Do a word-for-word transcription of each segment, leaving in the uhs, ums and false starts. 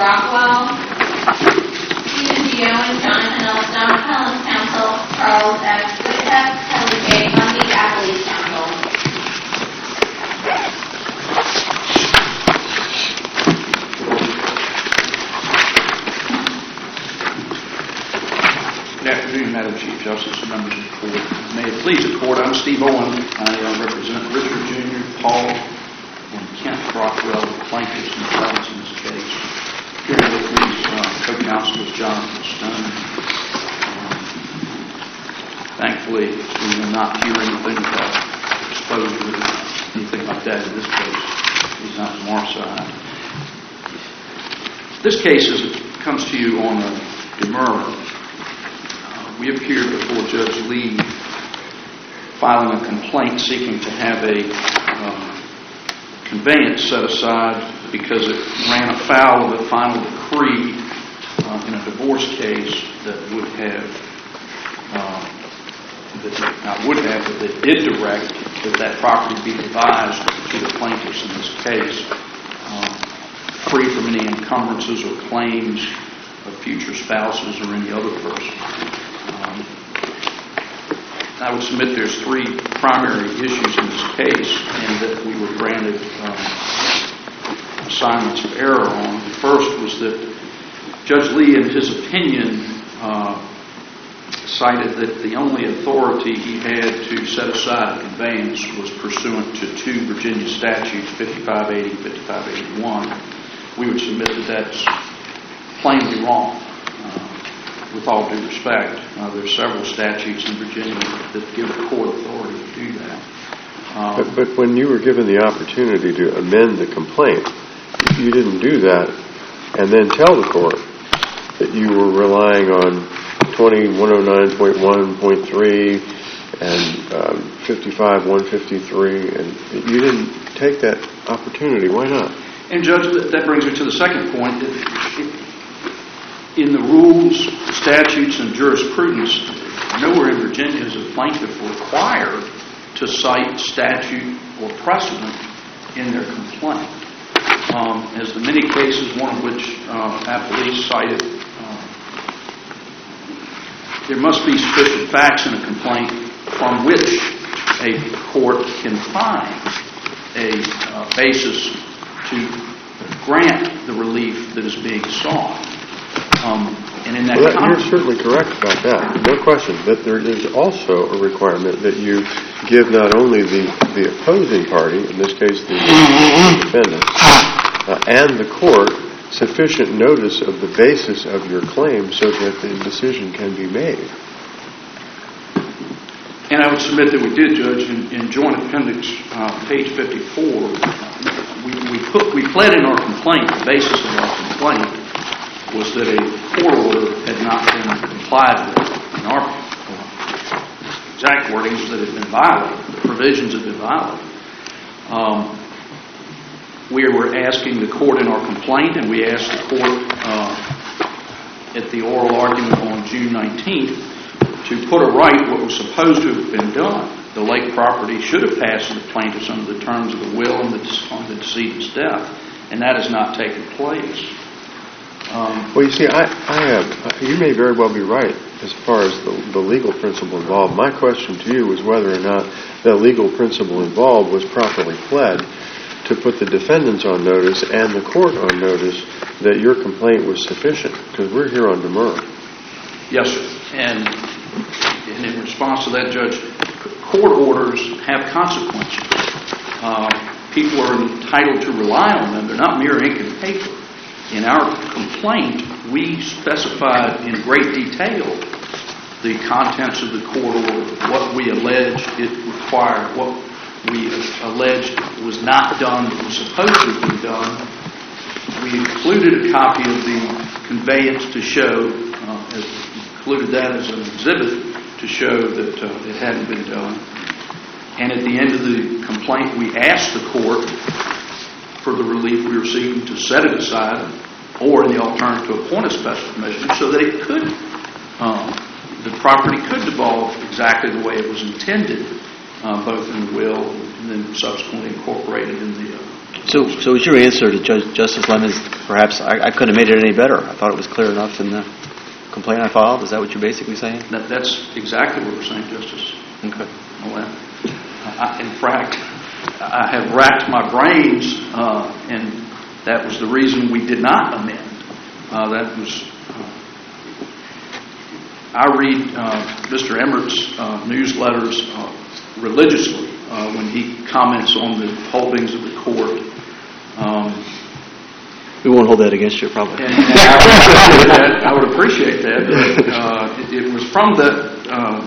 Rockwell, Stephen D. Owen, Jonathan L. Stone, Appellant's Counsel, Charles F. Whitcup, Kelly J. Mundy, Appellee's Counsel. Good afternoon, Madam Chief Justice and members of the court. May it please the court, I'm Steve Owen. I uh, represent Richard Junior, Paul, and Kent Rockwell, plaintiffs and appellants in this case. Here with me is uh, co-counsel is Jonathan Stone. Um, thankfully, we will not hear anything about exposure or anything like that in this case. He's not from our side. This case is, comes to you on a demurrer. We appeared before Judge Lee filing a complaint seeking to have a uh, conveyance set aside because it ran afoul of the final decree uh, in a divorce case that would have, uh, that not would have, but that did direct that that property be devised to the plaintiffs in this case, uh, free from any encumbrances or claims of future spouses or any other person. Um, I would submit there's three primary issues in this case and that we were granted um, assignments of error on. The first was that Judge Lee, in his opinion, uh, cited that the only authority he had to set aside a conveyance was pursuant to two Virginia statutes, fifty-five eighty and fifty-five eighty-one. We would submit that that's plainly wrong. With all due respect, uh, there are several statutes in Virginia that give the court authority to do that. Um, but, but when you were given the opportunity to amend the complaint, you didn't do that and then tell the court that you were relying on twenty-one oh nine point one point three and um, fifty-five one fifty-three, and you didn't take that opportunity. Why not? And Judge, that brings me to the second point. It, it, In the rules, statutes, and jurisprudence, nowhere in Virginia is a plaintiff required to cite statute or precedent in their complaint. Um, as the many cases, one of which uh, appellees cited, uh, there must be sufficient facts in a complaint from which a court can find a uh, basis to grant the relief that is being sought. Um, and in that well, that, you're certainly correct about that, no question. But there is also a requirement that you give not only the, the opposing party, in this case the defendant, uh, and the court sufficient notice of the basis of your claim so that the decision can be made. And I would submit that we did, Judge, in, in Joint Appendix uh, page fifty-four. We, we, put, we pled in our complaint, the basis of our complaint was that a court order had not been complied with. And our exact wording was that it had been violated. The provisions had been violated. Um, we were asking the court in our complaint, and we asked the court uh, at the oral argument on June nineteenth to put a right what was supposed to have been done. The lake property should have passed to the plaintiffs under the terms of the will and the, on the decedent's death, and that has not taken place. Um, well, you see, I, I have, you may very well be right as far as the, the legal principle involved. My question to you was whether or not the legal principle involved was properly pled to put the defendants on notice and the court on notice that your complaint was sufficient, because we're here on demurrer. Yes, sir. And, and in response to that, Judge, court orders have consequences. Uh, people are entitled to rely on them. They're not mere ink and paper. In our complaint, we specified in great detail the contents of the court order, what we alleged it required, what we alleged was not done that was supposed to have been done. We included a copy of the conveyance to show, uh, as, included that as an exhibit to show that uh, it hadn't been done. And at the end of the complaint, we asked the court for the relief we were seeking to set it aside, or in the alternative to appoint a special commissioner, so that it could, um, the property could devolve exactly the way it was intended, uh, both in the will and then subsequently incorporated in the uh, So, so was your answer to Judge, Justice Lemons, perhaps I, I couldn't have made it any better. I thought it was clear enough in the complaint I filed. Is that what you're basically saying? That, that's exactly what we're saying, Justice. Okay. Well, I, in fact, I have racked my brains, uh, and that was the reason we did not amend. Uh, that was, uh, I read uh, Mister Emmert's uh, newsletters uh, religiously uh, when he comments on the holdings of the court. Um, we won't hold that against you, probably. And, and I, would I would appreciate that. Uh, it, it was from the um,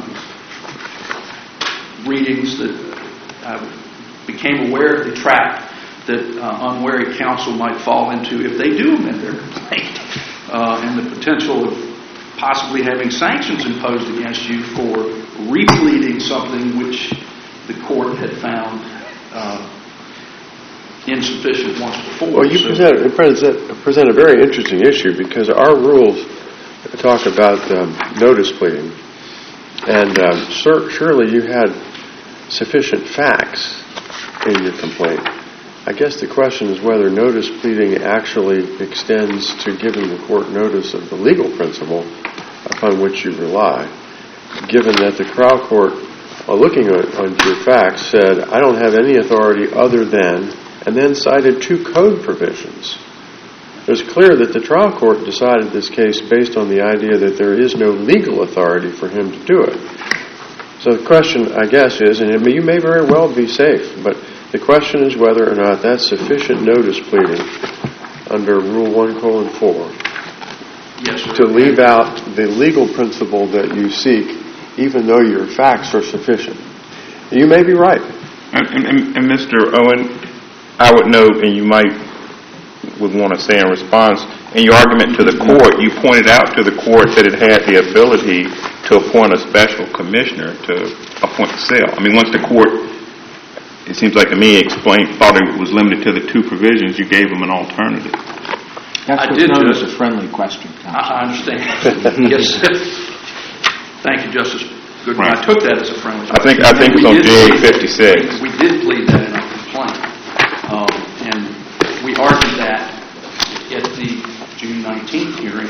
readings that I became aware of the trap that uh, unwary counsel might fall into if they do amend their complaint, uh, and the potential of possibly having sanctions imposed against you for repleading something which the court had found uh, insufficient once before. Well, you so, present, present, present a very interesting issue because our rules talk about um, notice pleading, and um, sur- surely you had sufficient facts in your complaint. I guess the question is whether notice pleading actually extends to giving the court notice of the legal principle upon which you rely, given that the trial court, while looking at, on your facts, said, I don't have any authority other than, and then cited two code provisions. It was clear that the trial court decided this case based on the idea that there is no legal authority for him to do it. So the question, I guess, is, and you may very well be safe, but the question is whether or not that's sufficient notice pleading under Rule one colon four yes, sir. to leave out the legal principle that you seek, even though your facts are sufficient. You may be right. And, and, and Mister Owen, I would note, and you might would want to say in response, in your argument to the court, you pointed out to the court that it had the ability to appoint a special commissioner to appoint the sale. I mean, once the court, it seems like to me, explained, thought it was limited to the two provisions, you gave them an alternative. That's I what's did known just, as a friendly question, counsel. I, I understand. Yes. Thank you, Justice Goodman. Right. I took that as a friendly I think question. I think We it's on did J plead- fifty-six. We did plead that in our complaint. Um, and we argued that at the June nineteenth hearing,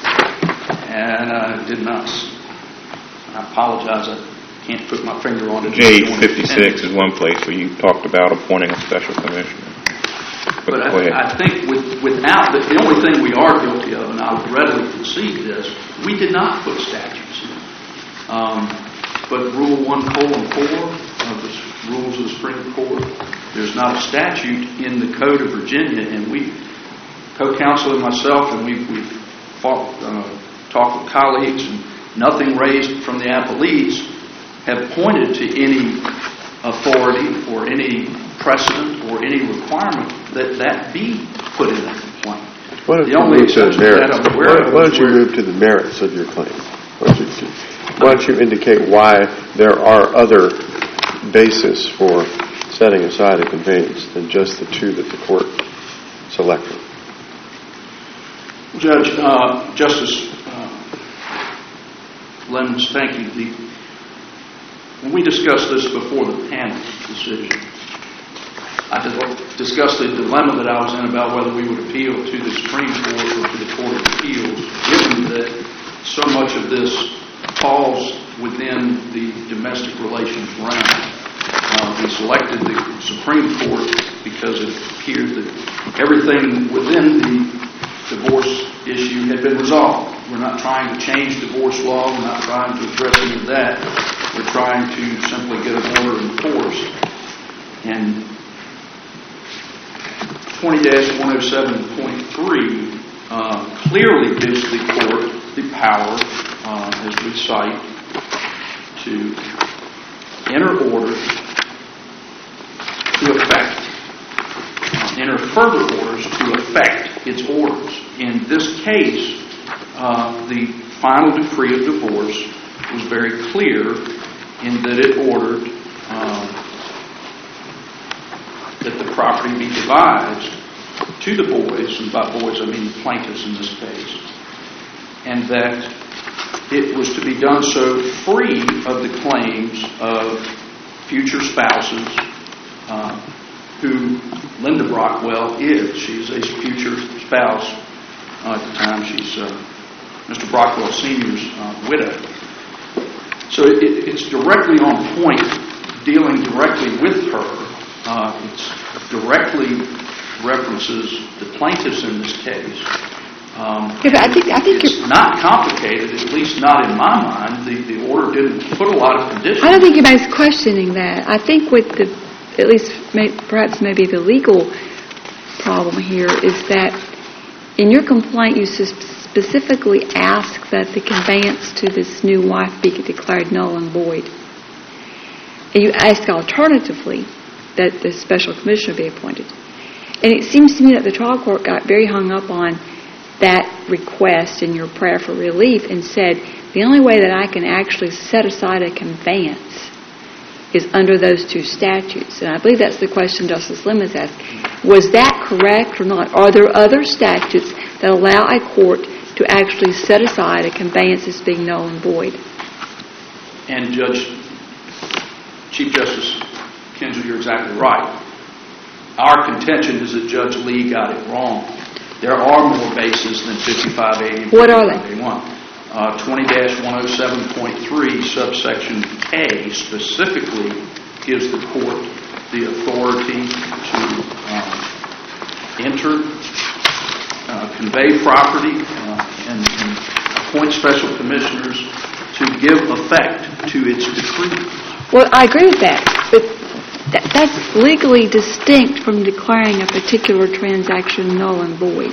and I did not, I apologize, I can't put my finger on it. J fifty-six is one place where you talked about appointing a special commissioner. But, But go I, ahead. I think with, without, the, the only thing we are guilty of, and I would readily concede this, we did not put statutes in. Um, but Rule one colon four of the rules of the Supreme Court, there's not a statute in the Code of Virginia, and we, co-counsel and myself, and we've, we've fought, uh, talked with colleagues, and nothing raised from the appellees have pointed to any authority or any precedent or any requirement that that be put in a complaint. Why don't The you only move to the exception to that merits? I'm aware Why, of why is don't you where- move to the merits of your claim? Why don't you, why don't you indicate why there are other bases for setting aside a conveyance than just the two that the court selected? Judge, uh, Justice uh, Lemons, thank you. The, when we discussed this before the panel decision, I did discussed the dilemma that I was in about whether we would appeal to the Supreme Court or to the Court of Appeals, given that so much of this falls within the domestic relations realm. Uh, we selected the Supreme Court because it appeared that everything within the divorce issue had been resolved. We're not trying to change divorce law. We're not trying to address any of that. We're trying to simply get an order enforced. And twenty dash one oh seven point three uh, clearly gives the court the power, uh, as we cite, to enter orders to effect, uh, enter further orders to effect its orders. In this case, uh, the final decree of divorce was very clear in that it ordered uh, that the property be devised to the boys, and by boys I mean plaintiffs in this case, and that it was to be done so free of the claims of future spouses, uh, who Linda Brockwell is. She's a future spouse. Uh, at the time, she's uh, Mister Brockwell Senior's uh, widow. So it, it's directly on point, dealing directly with her. Uh, it's directly references the plaintiffs in this case. Um, Yeah, but I think I think it's you're, not complicated, at least not in my mind. The, the order didn't put a lot of conditions. I don't think anybody's questioning that. I think with the, at least may, perhaps maybe the legal problem here is that in your complaint you sus- specifically ask that the conveyance to this new wife be declared null and void. And you ask alternatively that the special commissioner be appointed. And it seems to me that the trial court got very hung up on that request in your prayer for relief and said, the only way that I can actually set aside a conveyance is under those two statutes. And I believe that's the question Justice Lim has asked. Was that correct or not? Are there other statutes that allow a court to actually set aside a conveyance as being null and void? And Judge, Chief Justice Kinzel, you're exactly right. Our contention is that Judge Lee got it wrong. There are more bases than fifty-five eighty and What are they? fifty-five eighty-one. Uh, twenty dash one oh seven point three, subsection K, specifically gives the court the authority to um, enter, uh, convey property, uh, and, and appoint special commissioners to give effect to its decree. Well, I agree with that, but that, that's legally distinct from declaring a particular transaction null and void.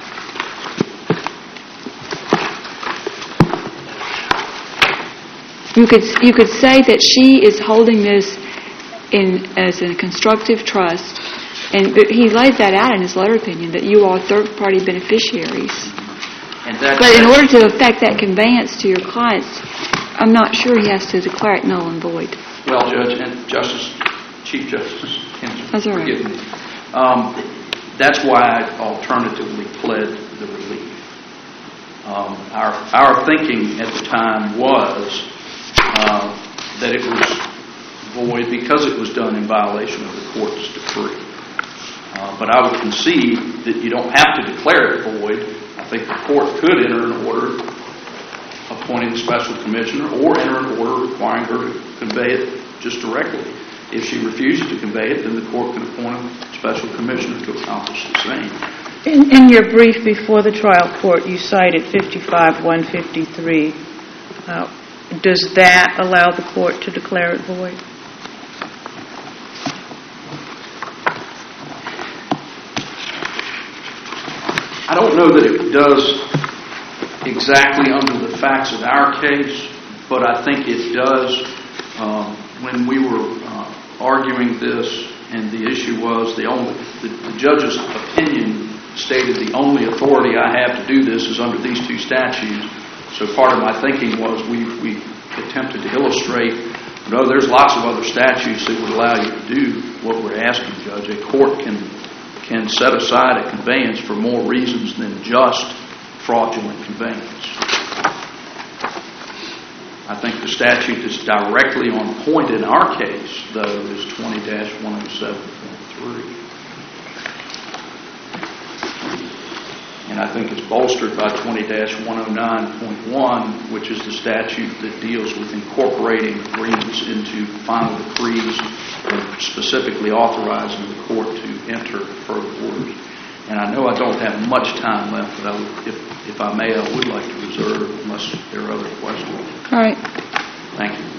You could you could say that she is holding this in as a constructive trust, and he lays that out in his letter opinion that you are third-party beneficiaries. And that's, But in order to effect that conveyance to your clients, I'm not sure he has to declare it null and void. well, Judge and Justice, Chief Justice Kinzel, That's all right. forgive me. Um, that's why I alternatively pled the relief. Um, our our thinking at the time was uh, that it was void because it was done in violation of the court's decree. Uh, but I would concede that you don't have to declare it void. I think the court could enter an order appointing the special commissioner or enter an order requiring her to convey it just directly. If she refuses to convey it, then the court can appoint a special commissioner to accomplish the same. In, in your brief before the trial court, you cited fifty-five one fifty-three. Uh, does that allow the court to declare it void? I don't know that it does exactly under the facts of our case, but I think it does um, when we were uh, arguing this, and the issue was the only the, the judge's opinion stated the only authority I have to do this is under these two statutes. So part of my thinking was we we attempted to illustrate, no, there's lots of other statutes that would allow you to do what we're asking, Judge. A court can can set aside a conveyance for more reasons than just fraudulent conveyance. I think the statute that's directly on point in our case, though, is twenty dash one oh seven point three. And I think it's bolstered by twenty dash one oh nine point one, which is the statute that deals with incorporating agreements into final decrees and specifically authorizing the court to enter further orders. And I know I don't have much time left, but I would, if, if I may, I would like to reserve unless there are other questions. All right. Thank you.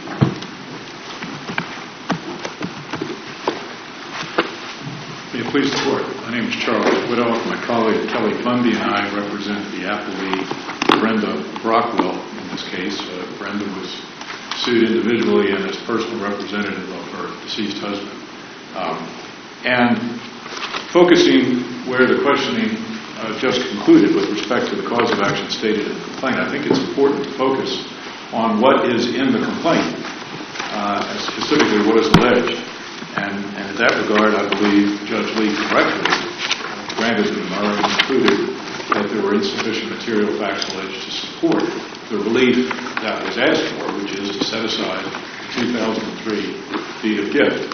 May it please the Court. My name is Charles Widow. My colleague Kelly Bundy and I represent the appellee Brenda Brockwell in this case. Uh, Brenda was sued individually and as personal representative of her deceased husband. Um, and focusing where the questioning uh, just concluded with respect to the cause of action stated in the complaint, I think it's important to focus on what is in the complaint, uh, and specifically what is alleged. And, and in that regard, I believe Judge Lee correctly granted the demurrer and concluded that there were insufficient material facts alleged to support the relief that was asked for, which is to set aside the two thousand three deed of gift.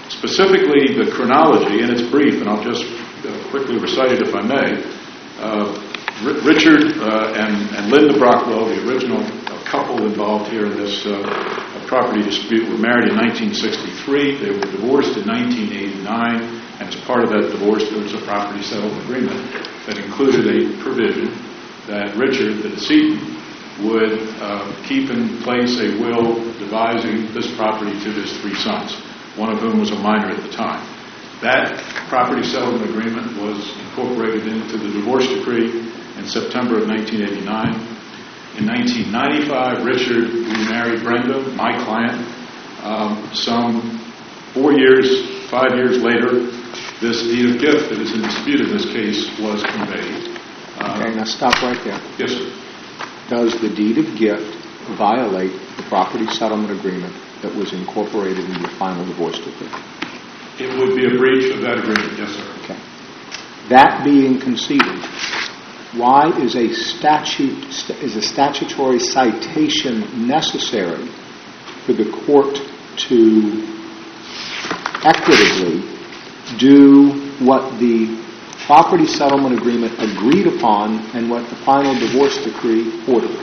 Specifically, the chronology, and it's brief, and I'll just uh, quickly recite it if I may. Uh, R- Richard uh, and, and Linda Brockwell, the original uh, couple involved here in this uh, property dispute, were married in nineteen sixty-three. They were divorced in nineteen eighty-nine, and as part of that divorce, there was a property settlement agreement that included a provision that Richard, the decedent, would uh, keep in place a will devising this property to his three sons, one of whom was a minor at the time. That property settlement agreement was incorporated into the divorce decree in September of nineteen eighty-nine. In nineteen ninety-five, Richard remarried Brenda, my client. Um, some four years, five years later, this deed of gift that is in dispute in this case was conveyed. Uh, Okay, now stop right there. Yes, sir. Does the deed of gift violate the property settlement agreement that was incorporated in the final divorce decree? It would be a breach of that agreement, yes, sir. Okay. That being conceded, why is a statute is a statutory citation necessary for the court to equitably do what the property settlement agreement agreed upon and what the final divorce decree ordered?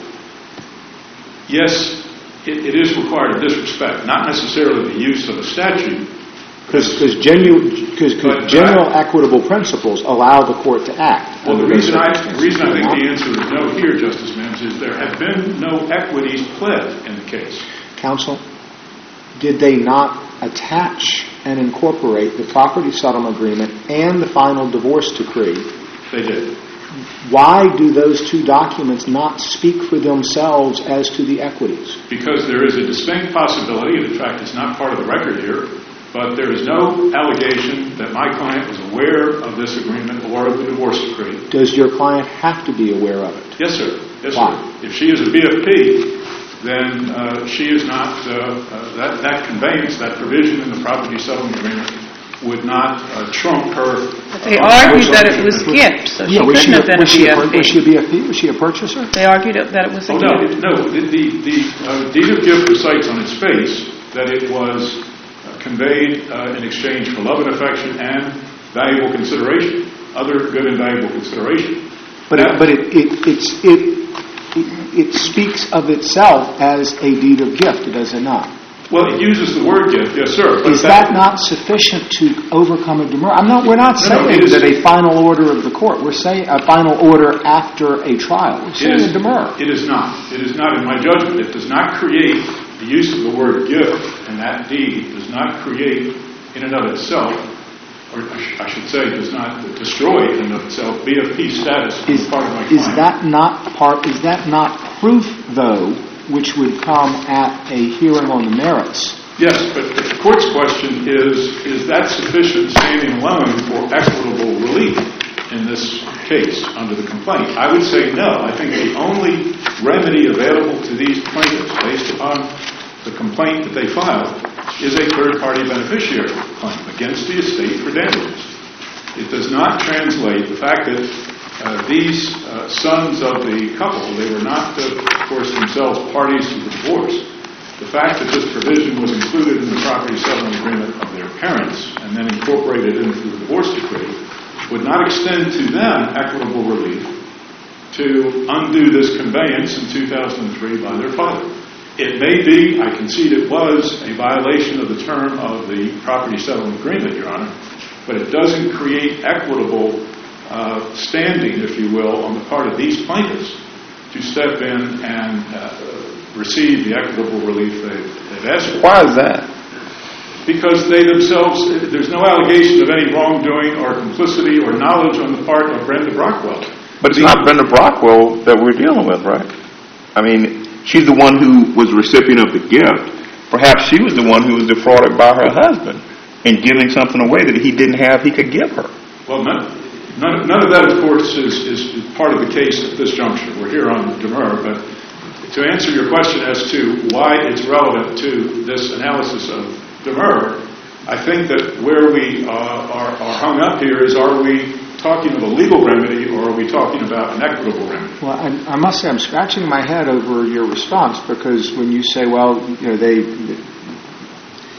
Yes, it, it is required in this respect, not necessarily the use of a statute. Because genu- But- general equitable principles allow the court to act. Well, the under those reason I, the circumstances. reason I think the answer is no here, Justice Mims, is there have been no equities pled in the case. Counsel, did they not attach and incorporate the property settlement agreement and the final divorce decree? They did. Why do those two documents not speak for themselves as to the equities? Because there is a distinct possibility, and in fact it's not part of the record here, but there is no allegation that my client was aware of this agreement or of the divorce decree. Does your client have to be aware of it? Yes, sir. Yes, Why? sir. If she is a B F P, then uh, she is not, uh, uh, that, that conveyance, that provision in the property settlement agreement would not uh, trump her. But they uh, argued divorce that it was agreement. gift, so she Yeah, was couldn't she, have been a was, she B a, F was she a P. B F P? Was she a purchaser? They argued that it was a Oh, no, gift. it- no. The, the, the uh, deed of gift recites on its face that it was uh, conveyed uh, in exchange for love and affection and valuable consideration, other good and valuable consideration. But it, but it, it, it's, it, it, it speaks of itself as a deed of gift, does it not? Well, it uses the word gift, yes, sir. but Is that not sufficient to overcome a demur? I'm not. We're not No, no, saying it is- that a final order of the court. We're saying a final order after a trial. We're It saying is, a demur. it is not. It is not, in my judgment. It does not create the use of the word gift, and that deed does not create in and of itself, or I sh- I should say, does not destroy in and of itself B F P status on Is, the part of my client. is that not part? Is that not proof, though, which would come at a hearing on the merits? Yes, but the court's question is, is that sufficient standing alone for equitable relief in this case under the complaint? I would say no. I think the only remedy available to these plaintiffs based upon the complaint that they filed is a third-party beneficiary claim against the estate for damages. It does not translate the fact that uh, these uh, sons of the couple, they were not, uh, of course, themselves parties to the divorce. The fact that this provision was included in the property settlement agreement of their parents and then incorporated into the divorce decree would not extend to them equitable relief to undo this conveyance in two thousand three by their father. It may be, I concede it was, a violation of the term of the property settlement agreement, Your Honor, but it doesn't create equitable uh, standing, if you will, on the part of these plaintiffs to step in and uh, receive the equitable relief they, they've asked for. Why is that? Because they themselves, there's no allegation of any wrongdoing or complicity or knowledge on the part of Brenda Brockwell. But it's not Brenda Brockwell that we're dealing with, right? I mean, she's the one who was recipient of the gift. Perhaps she was the one who was defrauded by her husband in giving something away that he didn't have he could give her. Well, none, none, none of that, of course, is, is part of the case at this juncture. We're here on demur, but to answer your question as to why it's relevant to this analysis of demur, I think that where we uh, are, are hung up here is, are we talking of a legal remedy or are we talking about an equitable remedy? Well, I, I must say I'm scratching my head over your response because when you say, well, you know, they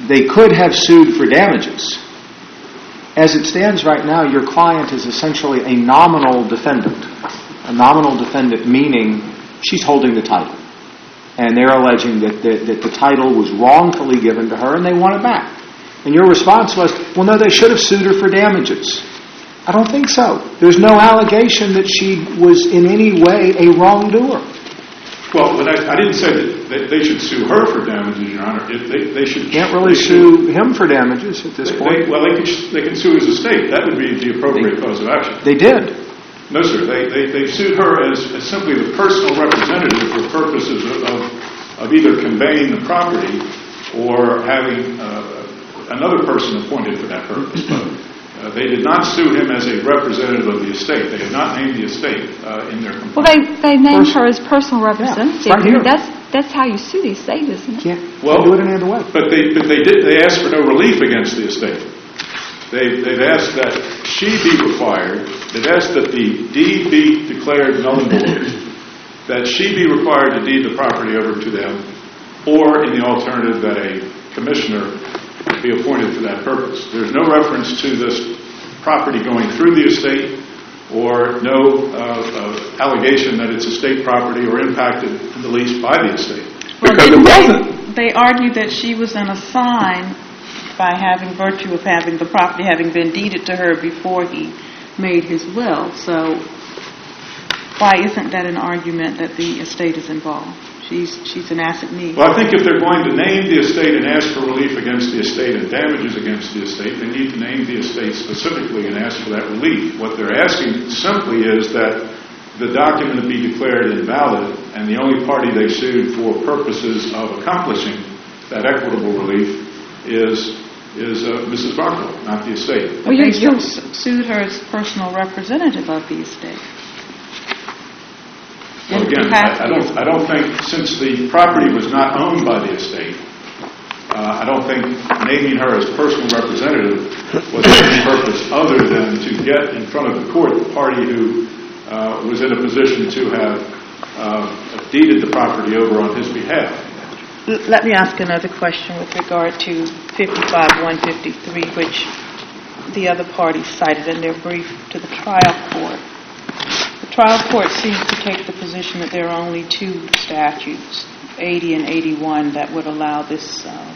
they could have sued for damages. As it stands right now, your client is essentially a nominal defendant. A nominal defendant meaning she's holding the title. And they're alleging that the, that the title was wrongfully given to her and they want it back. And your response was, well, no, they should have sued her for damages. I don't think so. There's no allegation that she was in any way a wrongdoer. Well, but I, I didn't say that they, they should sue her for damages, Your Honor. If they, they should. Can't really they sue should, him for damages at this they, point. They, well, they can, they can sue his estate. That would be the appropriate they, cause of action. They did. No, sir. They, they, they sued her as, as simply the personal representative for purposes of, of, of either conveying the property or having uh, another person appointed for that purpose. But uh, they did not sue him as a representative of the estate. They had not named the estate uh, in their complaint. Well, they, they named Person. her as personal representative. Yeah, right here. That's that's how you sue the estate, isn't it? Can't, well, can't do it any other way. But they but they did they asked for no relief against the estate. They they've asked that she be required. They've asked that the deed be declared null and void. That she be required to deed the property over to them, or in the alternative that a commissioner be appointed for that purpose. There's no reference to this property going through the estate, or no uh, uh, allegation that it's estate property or impacted in the least by the estate. Well, Because it wasn't. They, they argued that she was an assign by having virtue of having the property having been deeded to her before he made his will. So why isn't that an argument that the estate is involved? She's she's an asset need. Well, I think if they're going to name the estate and ask for relief against the estate and damages against the estate, they need to name the estate specifically and ask for that relief. What they're asking simply is that the document be declared invalid, and the only party they sued for purposes of accomplishing that equitable relief is is uh, Missus Barclow, not the estate. Well, you still sued her as personal representative of the estate. Well, again, I, I don't. I don't think since the property was not owned by the estate, uh, I don't think naming her as personal representative was any purpose other than to get in front of the court the party who uh, was in a position to have uh, deeded the property over on his behalf. Let me ask another question with regard to fifty-five one fifty-three, which the other parties cited in their brief to the trial court. The trial court seems to take the position that there are only two statutes, eighty and eighty-one, that would allow this uh,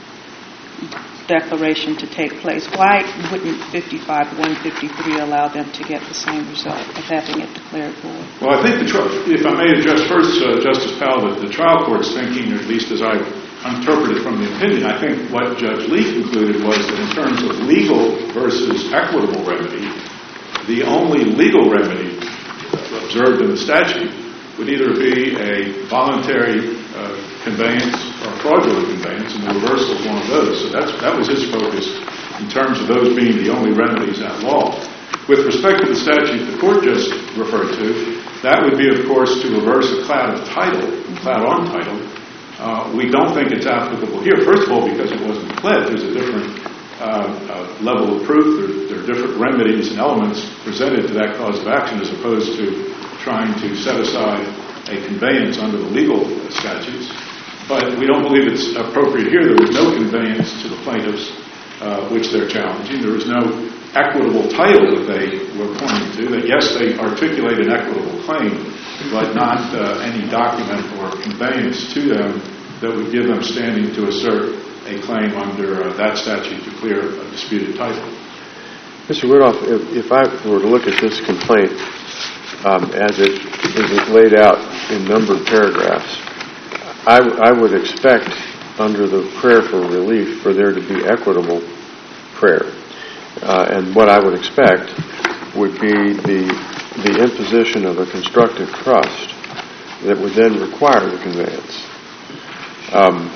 declaration to take place. Why wouldn't fifty-five one fifty-three allow them to get the same result of having it declared void? Well, I think, the tri- if I may address first, uh, Justice Powell, that the trial court's thinking, or at least as I interpreted from the opinion, I think what Judge Lee concluded was that in terms of legal versus equitable remedy, the only legal remedy observed in the statute would either be a voluntary uh, conveyance or fraudulent conveyance, and the reversal of one of those. So that's, that was his focus in terms of those being the only remedies at law. With respect to the statute the court just referred to, that would be, of course, to reverse a cloud of title, cloud on title. Uh, we don't think it's applicable here. First of all, because it wasn't pled. There's a different uh, uh, level of proof. There, there are different remedies and elements presented to that cause of action as opposed to trying to set aside a conveyance under the legal statutes. But we don't believe it's appropriate here. There was no conveyance to the plaintiffs, uh, which they're challenging. There was no equitable title that they were pointing to. That yes, they articulate an equitable claim, but not uh, any document or conveyance to them that would give them standing to assert a claim under uh, that statute to clear a disputed title. Mister Rudolph, if, if I were to look at this complaint um, as it is laid out in numbered paragraphs, I, w- I would expect under the prayer for relief for there to be equitable prayer. Uh, and what I would expect would be the the imposition of a constructive trust that would then require the conveyance. Um,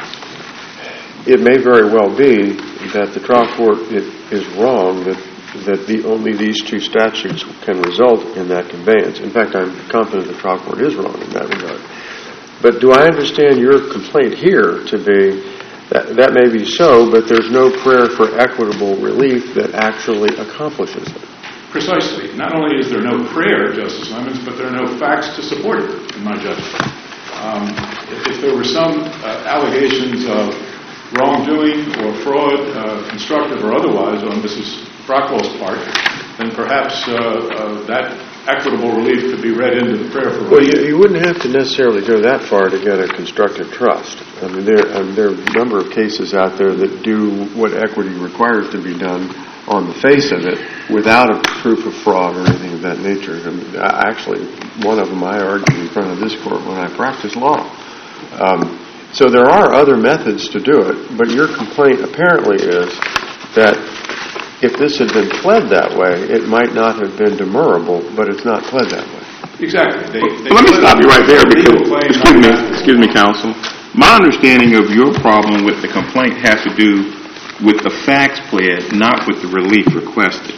it may very well be that the trial court it, is wrong that that the only these two statutes can result in that conveyance. In fact, I'm confident the trial court is wrong in that regard. But do I understand your complaint here to be that, that may be so, but there's no prayer for equitable relief that actually accomplishes it? Precisely. Not only is there no prayer, Justice Lemons, but there are no facts to support it, in my judgment. Um, if, if there were some uh, allegations of wrongdoing or fraud, uh, constructive or otherwise, on Missus Brockwell's part, then perhaps uh, uh, that equitable relief could be read into the prayer for relief. Well, you, you wouldn't have to necessarily go that far to get a constructive trust. I mean, there, I mean, there are a number of cases out there that do what equity requires to be done on the face of it without a proof of fraud or anything of that nature. I mean, I, actually, one of them I argued in front of this court when I practiced law. Um, so there are other methods to do it, but your complaint apparently is that if this had been pled that way, it might not have been demurrable, but it's not pled that way. Exactly. They, they Let me stop you right there because, legal claim excuse me, not- excuse me, counsel. My understanding of your problem with the complaint has to do with the facts pled, not with the relief requested.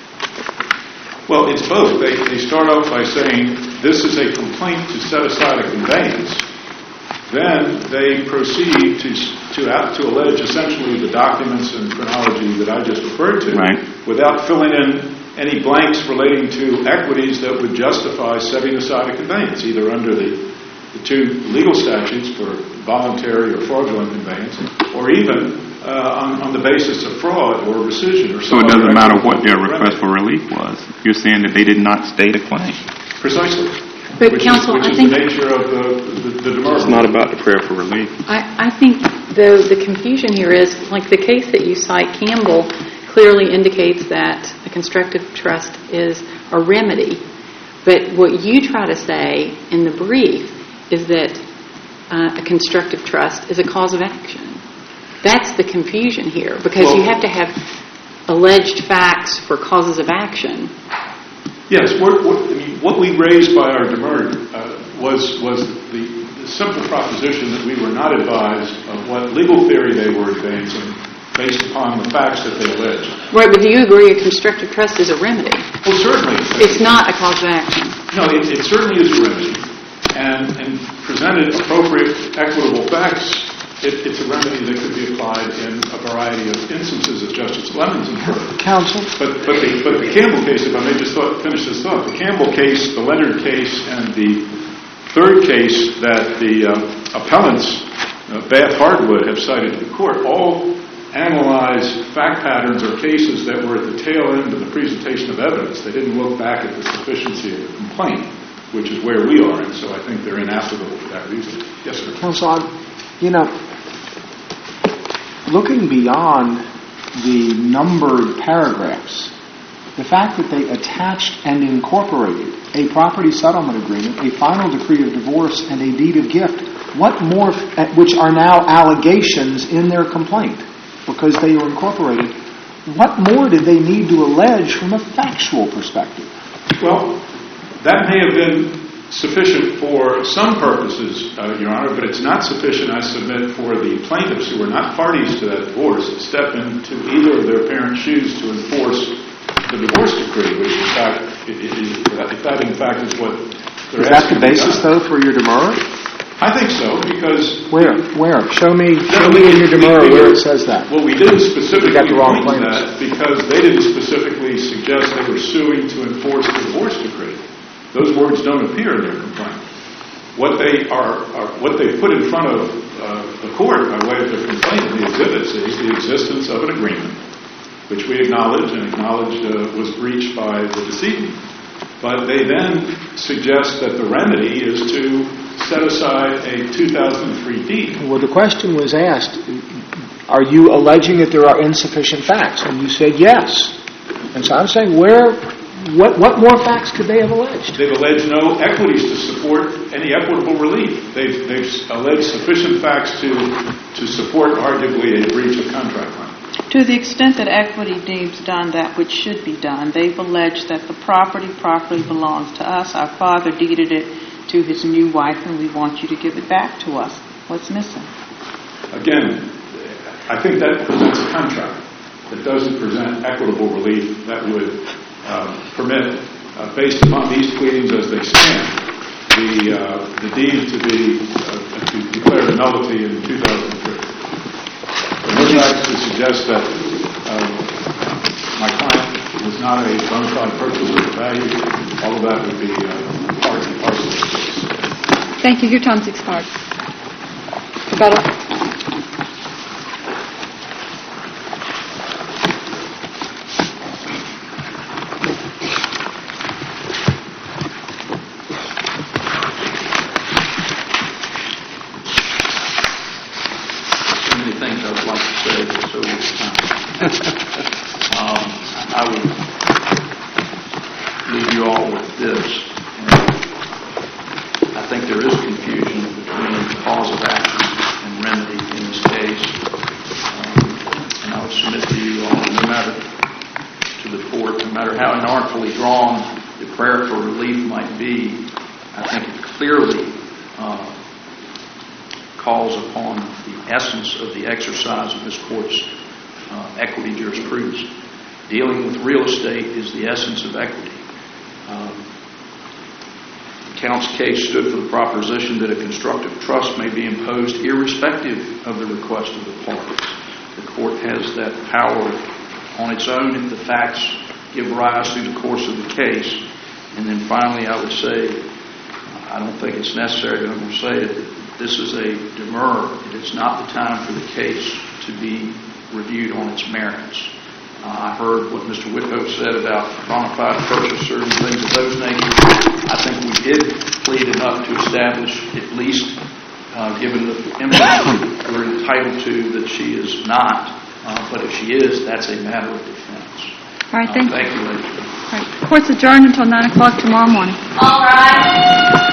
Well, it's both. They, they start off by saying this is a complaint to set aside a conveyance. Then they proceed to to out, to allege essentially the documents and chronology that I just referred to, Right. without filling in any blanks relating to equities that would justify setting aside a conveyance, either under the, the two legal statutes for voluntary or fraudulent conveyance, or even uh, on, on the basis of fraud or rescission or So some it doesn't other matter what their equitable request for relief was. You're saying that they did not state a claim. Precisely. But, which counsel, is, which I is think- the nature of the, the, the demurrer. It's not about the prayer for relief. I, I think, though, the confusion here is, like the case that you cite, Campbell, clearly indicates that a constructive trust is a remedy. But what you try to say in the brief is that uh, a constructive trust is a cause of action. That's the confusion here, because Well- you have to have alleged facts for causes of action. Yes, we're, we're, I mean, what we raised by our demurrer uh, was was the, the simple proposition that we were not advised of what legal theory they were advancing based upon the facts that they alleged. Right, but do you agree a constructive trust is a remedy? Well, certainly. It's not a cause of action. No, it, it certainly is a remedy. And, and presented appropriate, equitable facts, it, it's a remedy that could be applied in a variety of instances, as Justice Lemons inferred. Counsel? But but the, but the Campbell case, if I may just thought, finish this thought, the Campbell case, the Leonard case, and the third case that the uh, appellants, uh, Bath Hardwood, have cited to the court, all analyze fact patterns or cases that were at the tail end of the presentation of evidence. They didn't look back at the sufficiency of the complaint, which is where we are, and so I think they're inapplicable for that reason. Yes, sir. Counsel, I'm- you know, looking beyond the numbered paragraphs, the fact that they attached and incorporated a property settlement agreement, a final decree of divorce, and a deed of gift, what more, which are now allegations in their complaint because they were incorporated, what more did they need to allege from a factual perspective? Well, that may have been sufficient for some purposes, uh, Your Honor, but it's not sufficient, I submit, for the plaintiffs who are not parties to that divorce to step into either of their parents' shoes to enforce the divorce decree, which in fact, it, it, it, if that in fact is what they're Is that asking the to be basis, done. though, for your demurrer? I think so, because... Where? Where? Show me, No, show we- me in your we- demurrer we- where it says that. Well, we didn't specifically You got the wrong point to plaintiffs. that because they didn't specifically suggest they were suing to enforce the divorce decree. Those words don't appear in their complaint. What they are, are what they put in front of uh, the court by way of their complaint in the exhibits is the existence of an agreement, which we acknowledge and acknowledged uh, was breached by the decedent. But they then suggest that the remedy is to set aside a two thousand three deed. Well, the question was asked, are you alleging that there are insufficient facts? And you said yes. And so I'm saying, where, what, what more facts could they have alleged? They've alleged no equities to support any equitable relief. They've, they've alleged sufficient facts to, to support arguably a breach of contract claim. To the extent that equity deems done that which should be done, they've alleged that the property properly belongs to us. Our father deeded it to his new wife, and we want you to give it back to us. What's missing? Again, I think that presents a contract that doesn't present equitable relief that would uh, permit, uh, based upon these pleadings as they stand, the uh, the deed to be uh, to declare a nullity in two thousand three. The no facts to suggest that um, my client was not a bona fide purchaser of value. All of that would be uh, part and parcel of the case. Thank you. Your time's expired. Rebuttal. you all with this. I think there is confusion between cause of action and remedy in this case. Um, and I would submit to you all, no matter to the court, no matter how inartfully drawn the prayer for relief might be, I think it clearly uh, calls upon the essence of the exercise of this court's uh, equity jurisprudence. Dealing with real estate is the essence of equity. Um, the Count's case stood for the proposition that a constructive trust may be imposed irrespective of the request of the parties. The court has that power on its own if the facts give rise through the course of the case. And then finally, I would say, I don't think it's necessary, but I'm going to say it, this is a demur. It is not the time for the case to be reviewed on its merits. Uh, I heard what Mister Whithope said about bona fide purchaser and things of those natures. I think we did plead enough to establish, at least, uh, given the evidence we're entitled to, that she is not. Uh, but if she is, that's a matter of defense. All right, thank uh, you. Thank you, ladies. All right. Court's adjourned until nine o'clock tomorrow morning. All rise.